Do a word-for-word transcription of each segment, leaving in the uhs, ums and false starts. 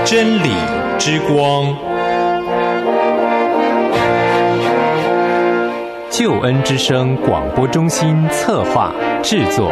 真理之光，救恩之声广播中心策划制作。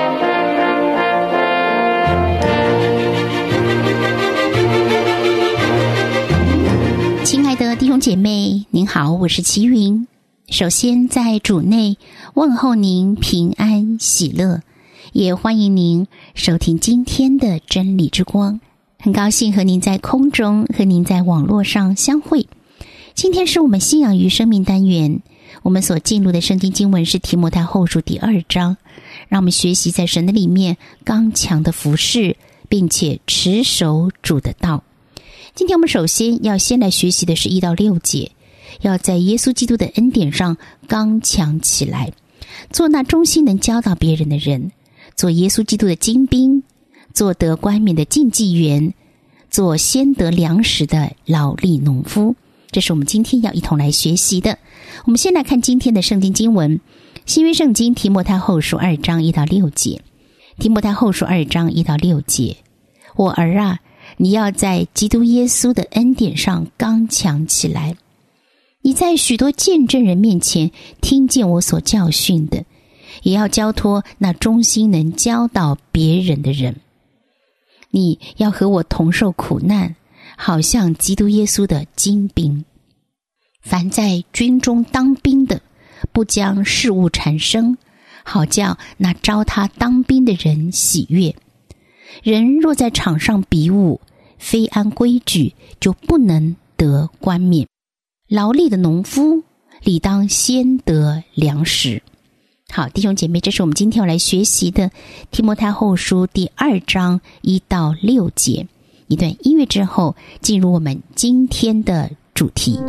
亲爱的弟兄姐妹，您好，我是齐云。首先在主内问候您平安喜乐，也欢迎您收听今天的真理之光。很高兴和您在空中和您在网络上相会。今天是我们信仰与生命单元，我们所进入的圣经经文是提摩太后书第二章，让我们学习在神的里面刚强的服侍，并且持守主的道。今天我们首先要先来学习的是一到六节，要在耶稣基督的恩典上刚强起来，做那忠心能教导别人的人，做耶稣基督的精兵，做得冠冕的竞技员，做先得粮食的劳力农夫。这是我们今天要一同来学习的。我们先来看今天的圣经经文，新约圣经提摩太后书二章一到六节。提摩太后书二章一到六节，我儿啊，你要在基督耶稣的恩典上刚强起来。你在许多见证人面前听见我所教训的，也要交托那忠心能教导别人的人。你要和我同受苦难，好像基督耶稣的精兵。凡在军中当兵的，不将事物缠身，好叫那招他当兵的人喜悦。人若在场上比武，非按规矩，就不能得冠冕。劳力的农夫理当先得粮食。好，弟兄姐妹，这是我们今天要来学习的提摩太后书第二章一到六节。一段音乐之后，进入我们今天的主题。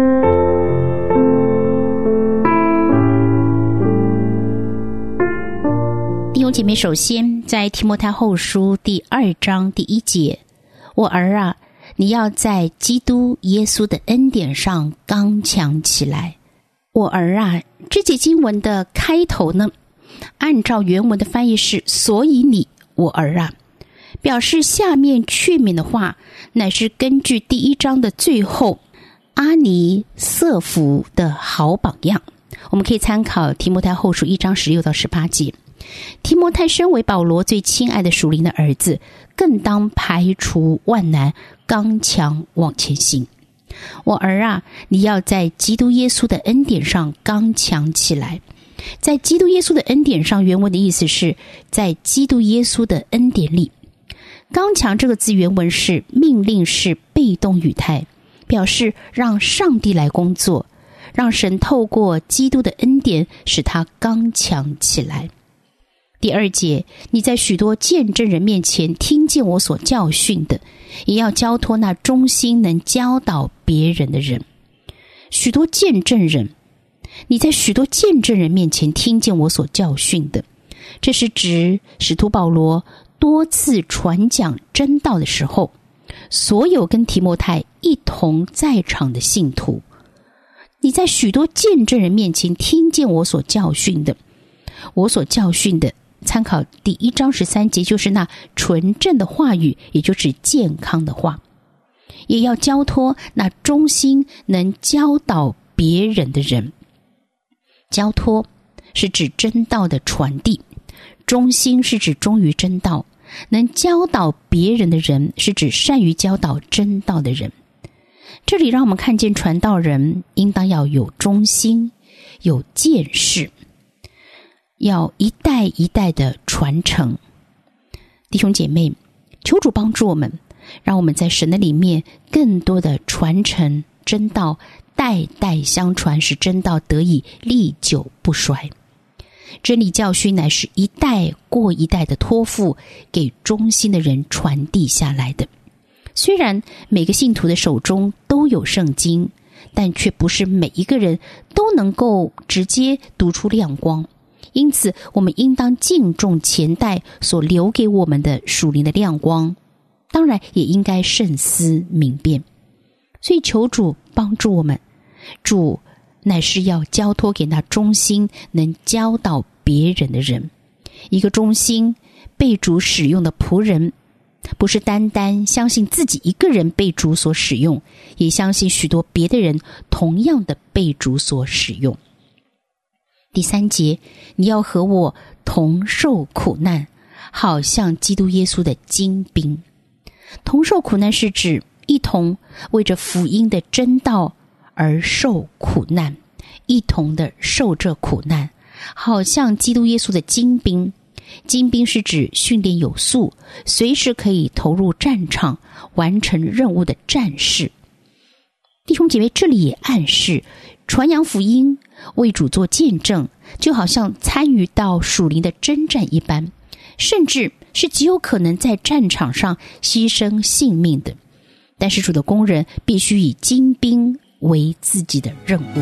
弟兄姐妹，首先在提摩太后书第二章第一节，我儿啊，你要在基督耶稣的恩典上刚强起来。我儿啊，这节经文的开头呢，按照原文的翻译是所以你，我儿啊，表示下面劝勉的话乃是根据第一章的最后阿尼瑟弗的好榜样。我们可以参考提摩太后书一章十六到十八节。提摩太身为保罗最亲爱的属灵的儿子，更当排除万难，刚强往前行。我儿啊，你要在基督耶稣的恩典上刚强起来。在基督耶稣的恩典上，原文的意思是在基督耶稣的恩典里。刚强这个字原文是命令式被动语态，表示让上帝来工作，让神透过基督的恩典使他刚强起来。第二节，你在许多见证人面前听见我所教训的，也要交托那忠心能教导别人的人。许多见证人，你在许多见证人面前听见我所教训的，这是指使徒保罗多次传讲真道的时候，所有跟提摩太一同在场的信徒。你在许多见证人面前听见我所教训的，我所教训的参考第一章十三节，就是那纯正的话语，也就是健康的话。也要交托那忠心能教导别人的人。交托是指真道的传递，忠心是指忠于真道，能教导别人的人是指善于教导真道的人。这里让我们看见传道人应当要有忠心，有见识，要一代一代的传承。弟兄姐妹，求主帮助我们，让我们在神的里面更多的传承真道，代代相传，使真道得以历久不衰。真理教训乃是一代过一代的托付给忠心的人传递下来的。虽然每个信徒的手中都有圣经，但却不是每一个人都能够直接读出亮光。因此我们应当敬重前代所留给我们的属灵的亮光，当然也应该慎思明辨。所以求主帮助我们，主乃是要交托给那忠心能教导别人的人。一个忠心被主使用的仆人， 不是单单相信自己一个人被主所使用，也相信许多别的人同样的被主所使用。第三节，你要和我同受苦难，好像基督耶稣的精兵。同受苦难是指一同为着福音的真道而受苦难，一同的受这苦难，好像基督耶稣的精兵。精兵是指训练有素，随时可以投入战场完成任务的战士。弟兄姐妹，这里也暗示传扬福音，为主做见证，就好像参与到属灵的征战一般，甚至是极有可能在战场上牺牲性命的。但是主的工人必须以精兵为自己的任务。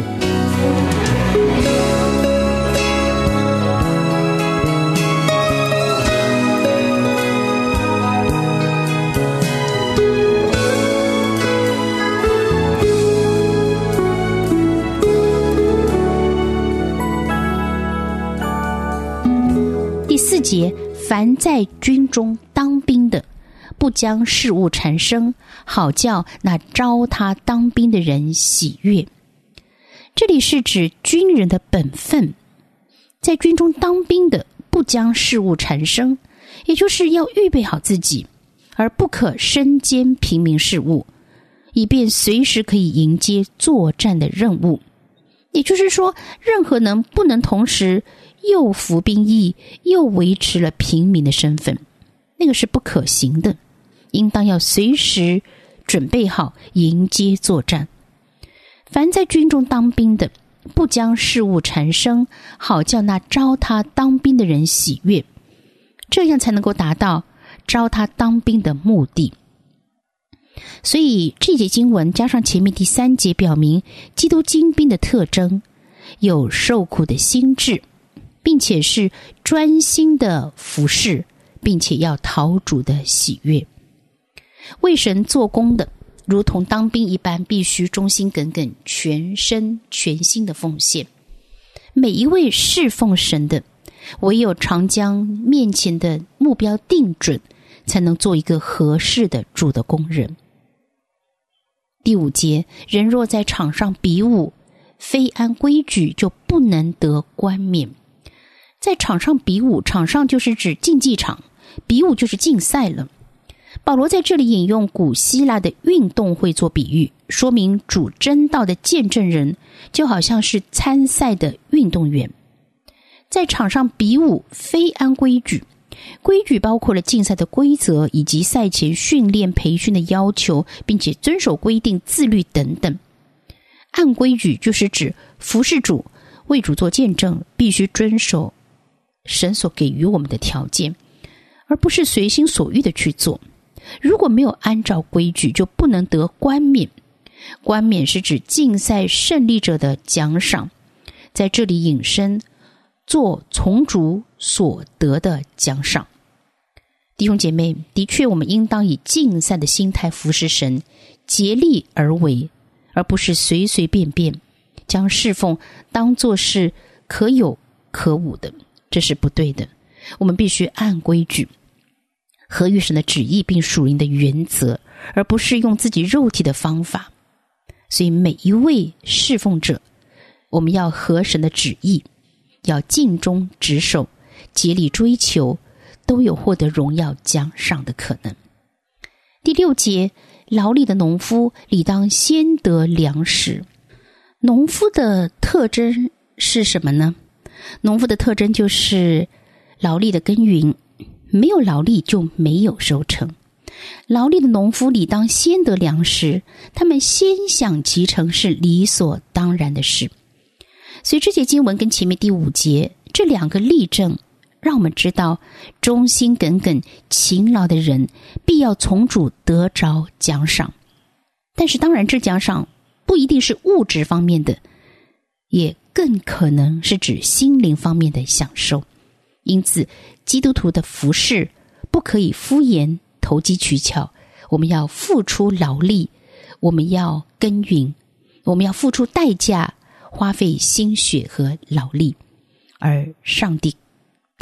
第四节，凡在军中当兵的，不将事务缠身，好叫那招他当兵的人喜悦。这里是指军人的本分，在军中当兵的不将事务缠身，也就是要预备好自己，而不可身兼平民事务，以便随时可以迎接作战的任务。也就是说，任何人不能同时又服兵役又维持了平民的身份，那个是不可行的，应当要随时准备好迎接作战。凡在军中当兵的，不将事务缠身，好叫那招他当兵的人喜悦，这样才能够达到招他当兵的目的。所以这节经文加上前面第三节，表明基督精兵的特征有受苦的心志，并且是专心的服侍，并且要讨主的喜悦。为神做工的，如同当兵一般，必须忠心耿耿，全身全心的奉献。每一位侍奉神的，唯有常将面前的目标定准，才能做一个合适的主的工人。第五节，人若在场上比武，非按规矩，就不能得冠冕。在场上比武，场上就是指竞技场，比武就是竞赛了。保罗在这里引用古希腊的运动会做比喻，说明主真道的见证人就好像是参赛的运动员。在场上比武非按规矩，规矩包括了竞赛的规则以及赛前训练培训的要求，并且遵守规定、自律等等。按规矩就是指服侍主、为主做见证，必须遵守神所给予我们的条件，而不是随心所欲的去做。如果没有按照规矩，就不能得冠冕。冠冕是指竞赛胜利者的奖赏，在这里引申做从主所得的奖赏。弟兄姐妹，的确我们应当以竞赛的心态服侍神，竭力而为，而不是随随便便将侍奉当作是可有可无的，这是不对的。我们必须按规矩，合于神的旨意并属灵的原则，而不是用自己肉体的方法。所以每一位侍奉者，我们要合神的旨意，要尽忠职守，竭力追求，都有获得荣耀奖赏的可能。第六节，劳力的农夫理当先得粮食。农夫的特征是什么呢？农夫的特征就是劳力的耕耘，没有劳力就没有收成。劳力的农夫理当先得粮食，他们先享其成是理所当然的事。所以这节经文跟前面第五节这两个例证，让我们知道忠心耿耿勤劳的人必要从主得着奖赏。但是当然这奖赏不一定是物质方面的，也更可能是指心灵方面的享受。因此基督徒的服事不可以敷衍投机取巧，我们要付出劳力，我们要耕耘，我们要付出代价，花费心血和劳力，而上帝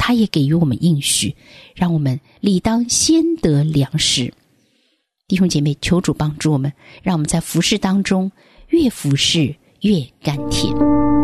他也给予我们应许，让我们理当先得粮食。弟兄姐妹，求主帮助我们，让我们在服事当中越服事越甘甜。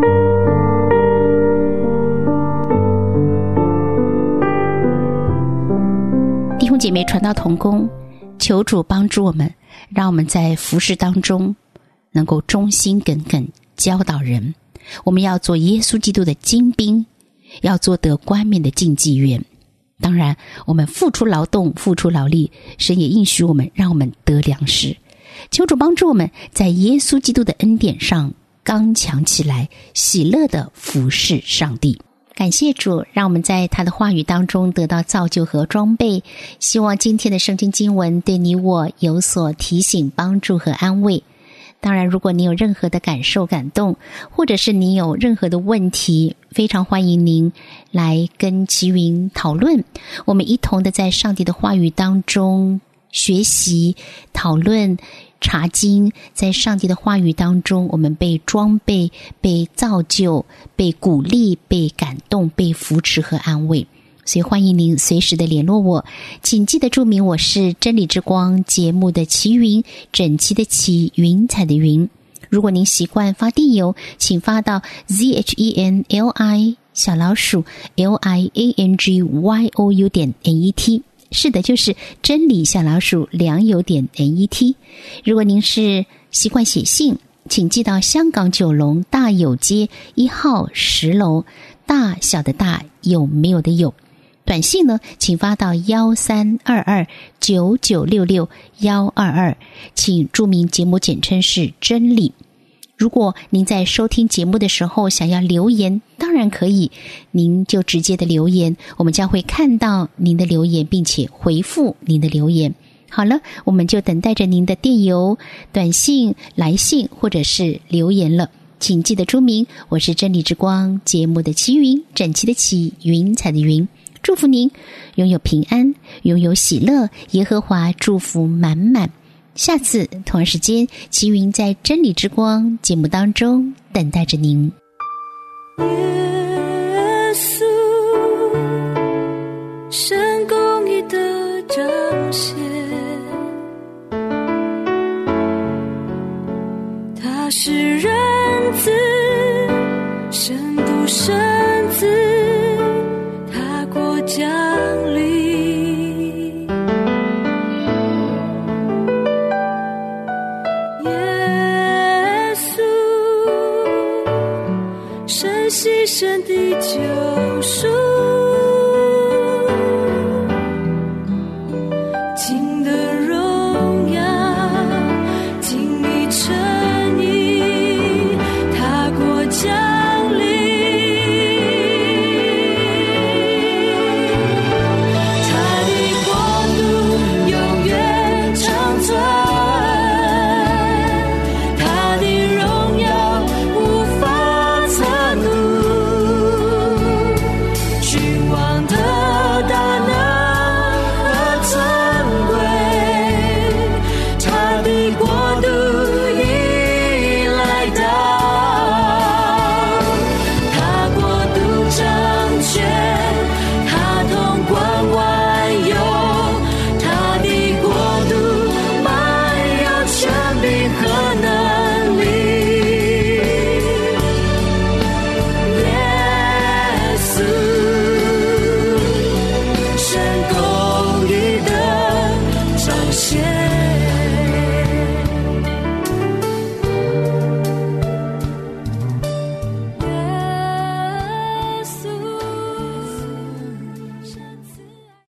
弟兄姐妹，传道同工，求主帮助我们，让我们在服事当中能够忠心耿耿教导人。我们要做耶稣基督的精兵，要做得冠冕的竞技员。当然我们付出劳动，付出劳力，神也应许我们，让我们得粮食。求主帮助我们在耶稣基督的恩典上刚强起来，喜乐的服侍上帝。感谢主，让我们在他的话语当中得到造就和装备。希望今天的圣经经文对你我有所提醒、帮助和安慰。当然，如果你有任何的感受、感动，或者是你有任何的问题，非常欢迎您来跟齐云讨论。我们一同的在上帝的话语当中学习、讨论、查经，在上帝的话语当中，我们被装备、被造就、被鼓励、被感动、被扶持和安慰。所以欢迎您随时的联络我，请记得注明我是真理之光节目的齐云，整齐的齐，云彩的云。如果您习惯发电邮，请发到 z h e n l i 小老鼠 l i a n g y o u 点 n e t， 是的，就是真理小老鼠良友点 n e t。 如果您是习惯写信，请寄到香港九龙大有街一号十楼，大小的大，有没有的有。短信呢，请发到幺三二二九九六六幺二二，请注明节目简称是真理。如果您在收听节目的时候想要留言，当然可以，您就直接的留言，我们将会看到您的留言，并且回复您的留言。好了，我们就等待着您的电邮、短信、来信或者是留言了。请记得注明我是真理之光节目的齐云，整齐的齐，云彩的云。祝福您拥有平安，拥有喜乐，耶和华祝福满满。下次同样时间，齐云在真理之光节目当中等待着您。 耶稣，神公义的彰显，他是人子，神独生子，他国降临。耶稣，神牺牲的救赎。